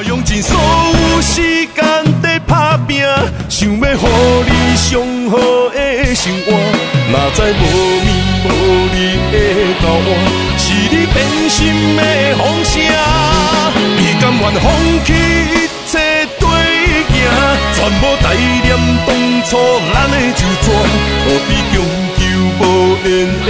我用尽所有时间在打拼，想要予你上好的生活，哪知无眠无日的交换，是你变心的风声。你甘愿放弃一切对行，全无怀念当初咱的旧纸，何必强求无缘